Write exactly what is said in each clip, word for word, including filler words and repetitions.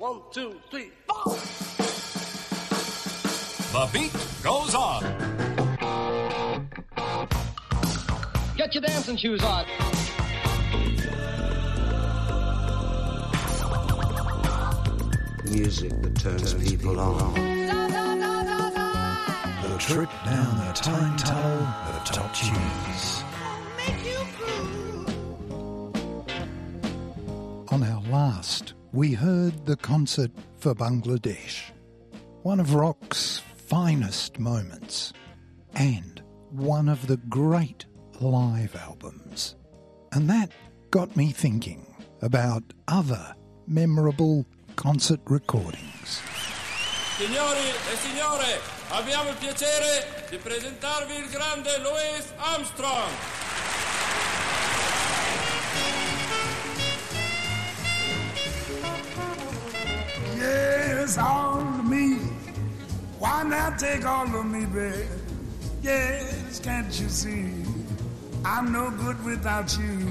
One, two, three, four. The beat goes on. Get your dancing shoes on. Music that turns, turns people, people on. The trip down the time tunnel of top tunes. On our last, we heard the concert for Bangladesh, one of rock's finest moments, and one of the great live albums. And that got me thinking about other memorable concert recordings. Signori e signore, abbiamo il piacere di presentarvi il grande Louis Armstrong. Yes, all of me. Why not take all of me, babe? Yes, can't you see? I'm no good without you.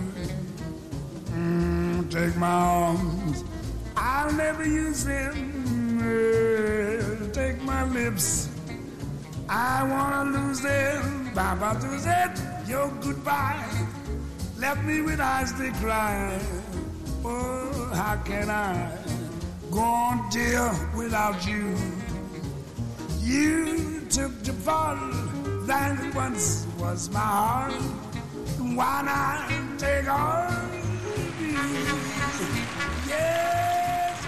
Mm, take my arms, I'll never use them. Uh, take my lips, I wanna lose them. Baba to that, your goodbye left me with eyes that cry. Oh, how can I go on, dear, without you? You took the fall that once was my heart. Why not take all of you? Yes,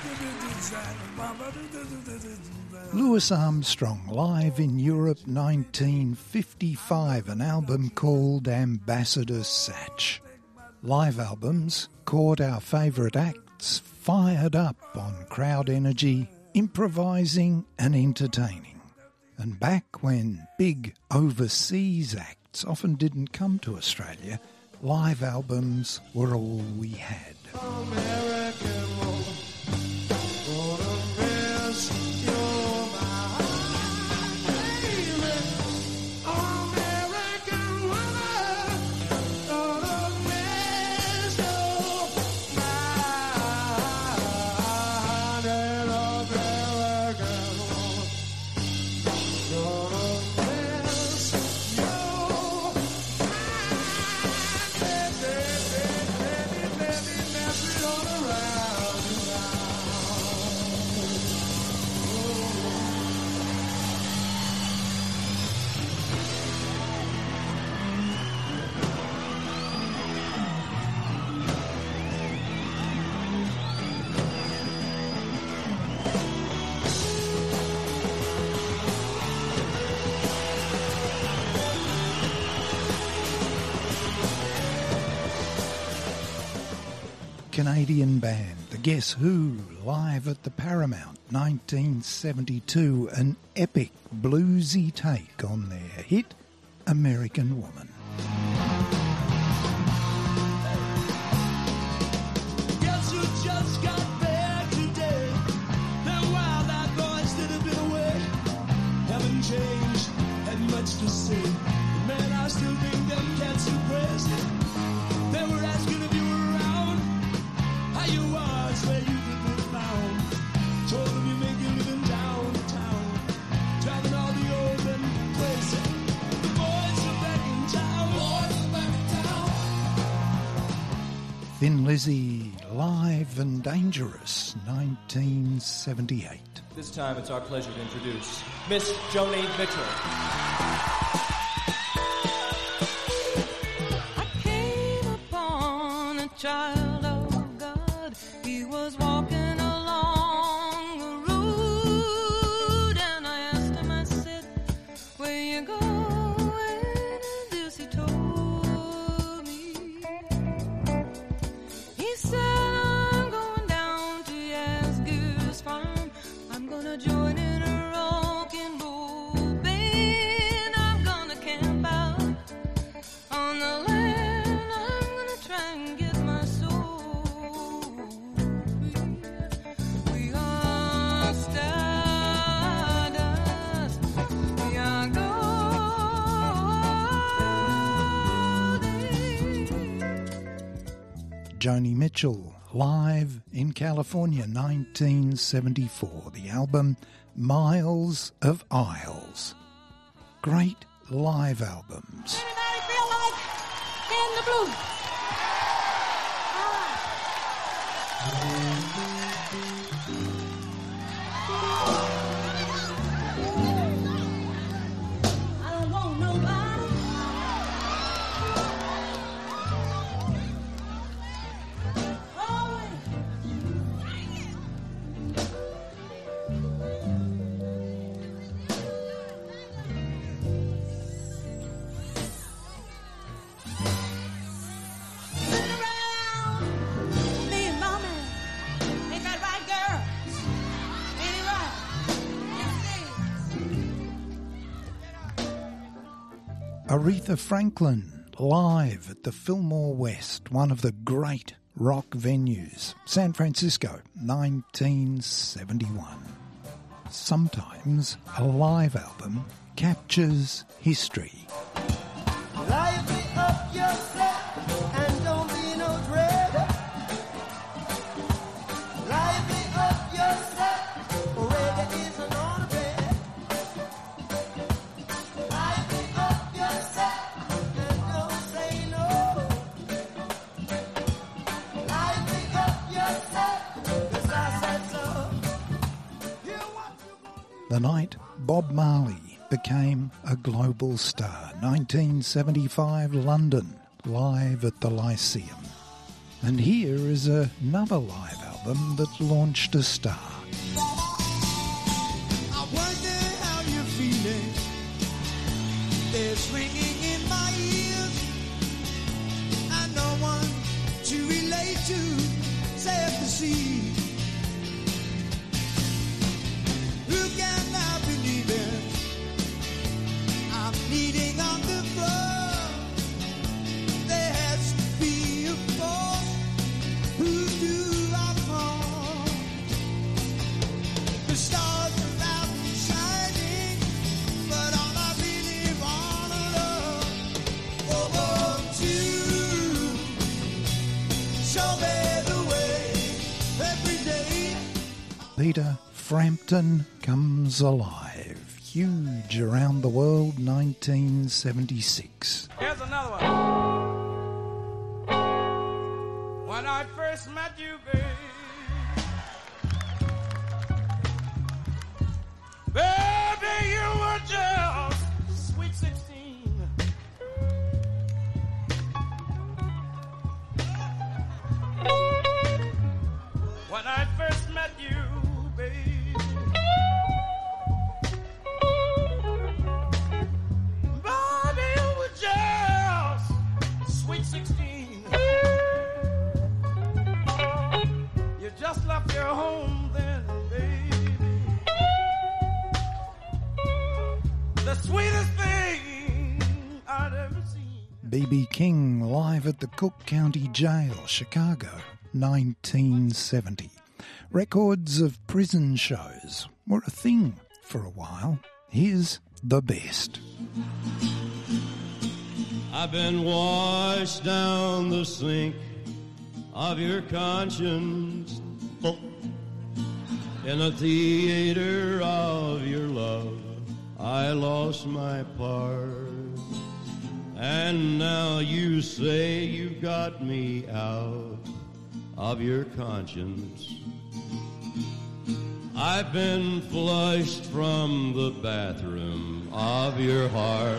Louis Armstrong live in Europe nineteen fifty-five, an album called Ambassador Satch. Live albums caught our favourite acts fired up on crowd energy, improvising and entertaining. And back when big overseas acts often didn't come to Australia, live albums were all we had. American woman, gonna miss your mind, baby. American woman, gonna miss your mind. And American woman, gonna miss your mind, baby, baby, baby, mess it all around now. Canadian band, the Guess Who, live at the Paramount, nineteen seventy-two, an epic bluesy take on their hit, American Woman. Guess who just got back today? Them wild-eyed boys that have been away haven't changed, had much to say. Man, I still think them cats are crazy. They were asking if you were around, how you was, where you could be found. Told them you make a living downtown, driving all the open places. The boys are back in town. Boys are back in town. Thin Lizzy, live and dangerous, nineteen seventy-eight. This time it's our pleasure to introduce Miss Joni Mitchell. I came upon a child of God. He was walking along the road, and I asked him, I said, where you going? And this he told me. He said, I'm going down to Yazgoose Farm. I'm gonna join in a rock and roll band. I'm gonna camp out on the land. I'm gonna try and get my soul free. We are stardust. We are golden. Joni Mitchell, live in California, nineteen seventy-four. The album Miles of Isles. Great live albums. Anybody feel like in the blues? I don't want nobody. Always. Me and my man. Ain't that right, girl? Ain't it right? Yes, it is. Aretha Franklin, live at the Fillmore West, one of the great rock venues. San Francisco, nineteen seventy-one. Sometimes a live album captures history. Lively up yourself and don't be no dread. Lively up yourself, reggae isn't on a bed. Lively up yourself and don't say no. Lively up yourself, 'cause I said so. Hear what you gonna do. The night Bob Marley became a global star. nineteen seventy-five, London, live at the Lyceum. And here is another live album that launched a star. I wonder how you're feeling. There's ringing in my ears, and no one to relate to, save the sea. Who can now believe it? I'm kneading on the floor. There has to be a force. Who do I call? The stars are out and shining, but all I really wanna love, oh, oh, you. Show me the way every day. Peter Frampton Comes Alive. Huge around the world, nineteen seventy-six. Here's another one. When I first met you, babe, baby, you were just sweet sixteen. When I first met you, babe, baby, you were just sweet sixteen. You just left your home then, baby. The sweetest thing I'd ever seen. B B King live at the Cook County Jail, Chicago, nineteen seventy. Records of prison shows were a thing for a while. Here's the best. I've been washed down the sink of your conscience, oh, in the theater of your love. I lost my part, and now you say you've got me out of your conscience. I've been flushed from the bathroom of your heart.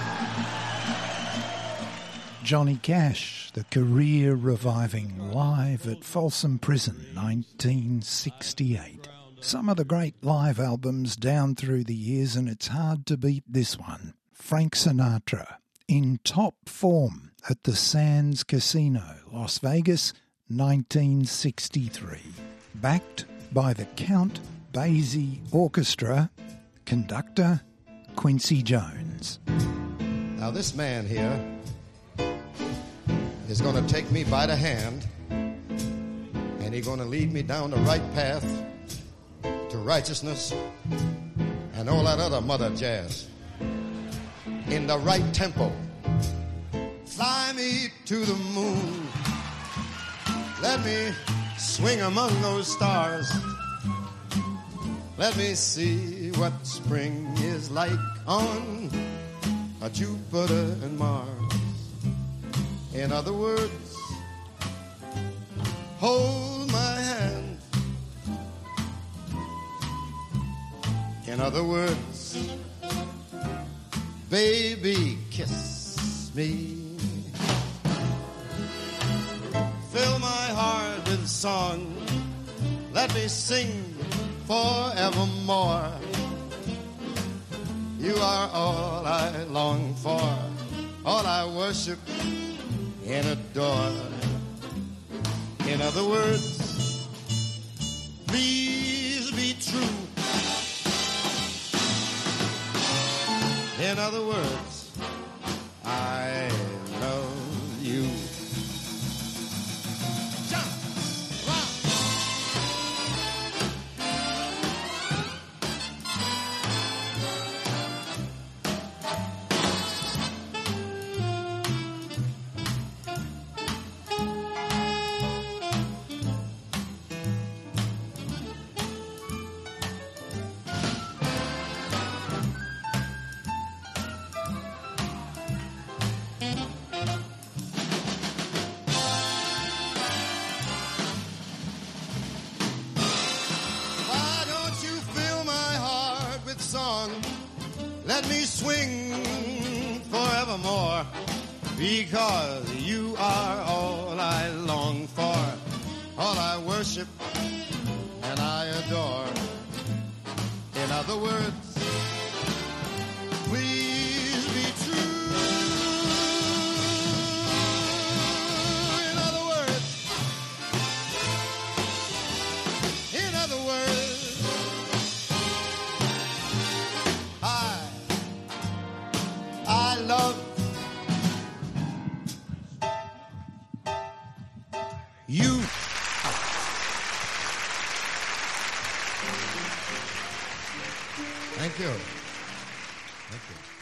Johnny Cash, the career reviving live at Folsom Prison, nineteen sixty-eight. Some of the great live albums down through the years, and it's hard to beat this one. Frank Sinatra, in top form at the Sands Casino, Las Vegas, nineteen sixty-three. Backed by the Count Basie Orchestra, conductor Quincy Jones. Now this man here is going to take me by the hand, and he's going to lead me down the right path to righteousness and all that other mother jazz in the right tempo. Fly me to the moon, let me swing among those stars. Let me see what spring is like on a Jupiter and Mars. In other words, hold my hand. In other words, baby, kiss me. Fill my heart with song. Let me sing forevermore. You are all I long for, all I worship and adore. In other words, please be true. In other words, I love you. Let me swing forevermore, because you are all I long for, all I worship and I adore. In other words, please be true. In other words, in other words, I I love you. Thank you. Thank you.